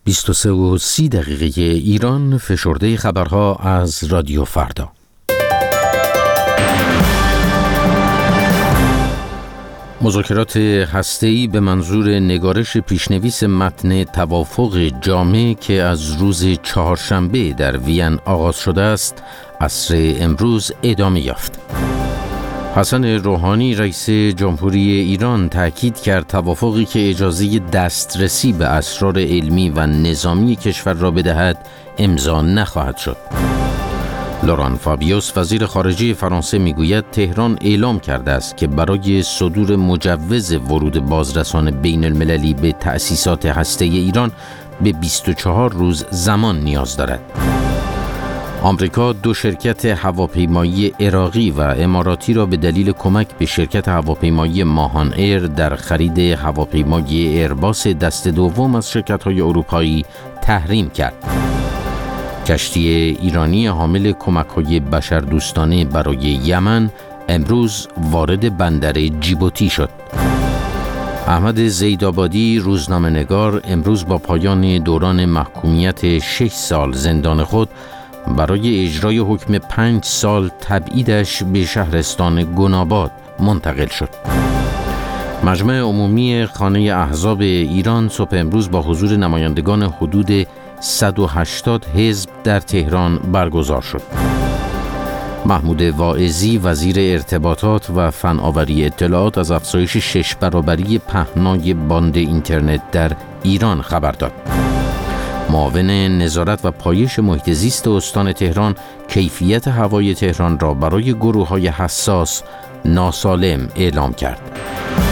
23:30 ایران، فشرده خبرها از رادیو فردا. مذاکرات هسته‌ای به منظور نگارش پیشنویس متن توافق جامع که از روز چهارشنبه در وین آغاز شده است، عصر امروز ادامه یافت. حسن روحانی رئیس جمهوری ایران تأکید کرد توافقی که اجازه دسترسی به اسرار علمی و نظامی کشور را بدهد امضا نخواهد شد. لوران فابیوس وزیر خارجه فرانسه میگوید تهران اعلام کرده است که برای صدور مجوز ورود بازرسان بین المللی به تأسیسات هسته ایران به 24 روز زمان نیاز دارد. آمریکا 2 شرکت هواپیمایی عراقی و اماراتی را به دلیل کمک به شرکت هواپیمایی ماهان ایر در خرید هواپیمای ایرباس دست دوم از شرکت‌های اروپایی تحریم کرد. کشتی ایرانی حامل کمک‌های بشردوستانه برای یمن امروز وارد بندر جیبوتی شد. احمد زیدآبادی روزنامه‌نگار امروز با پایان دوران محکومیت 6 سال زندان خود برای اجرای حکم 5 سال تبعیدش به شهرستان گناباد منتقل شد. مجمع عمومی خانه احزاب ایران صبح امروز با حضور نمایندگان حدود 180 حزب در تهران برگزار شد. محمود واعظی وزیر ارتباطات و فناوری اطلاعات از افزایش 6 برابری پهنای باند اینترنت در ایران خبر داد. معاون نظارت و پایش محیط زیست استان تهران کیفیت هوای تهران را برای گروه‌های حساس ناسالم اعلام کرد.